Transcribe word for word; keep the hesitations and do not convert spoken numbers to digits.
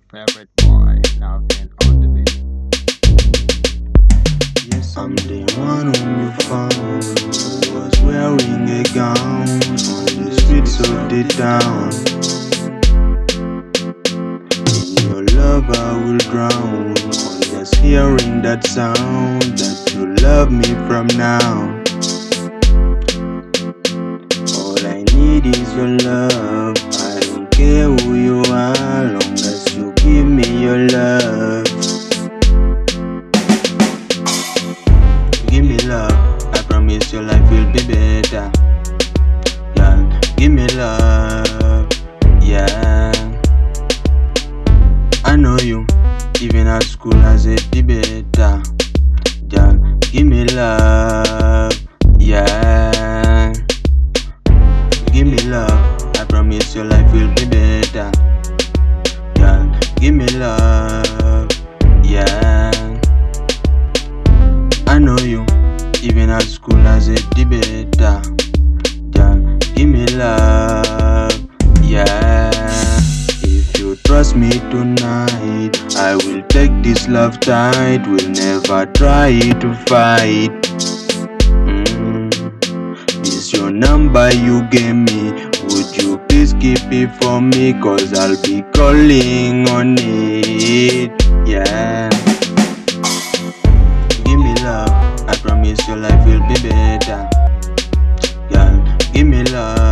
favorite boy, Navin on the beat. Yes, I'm the one whom you found, who was wearing a gown on the streets of the town. In your love I will drown, on just hearing that sound, that you love me from now. All I need is your love, I don't care who you are, long as you give me your love. Give me love, I promise your life will be better. Girl, give me love, yeah. I know you, even at school as a debater. Girl, give me love, yeah. Give me love, I promise your life will be better. Girl, give me love, yeah. I know you, even at school as a debater. Girl, give me love, yeah. If you trust me tonight, I will take this love tight. We'll never try to fight. Mm. This your number you gave me. Would you please keep it for me? Cause I'll be calling on it, yeah. Give me love, I promise your life will be better. Girl, give me love.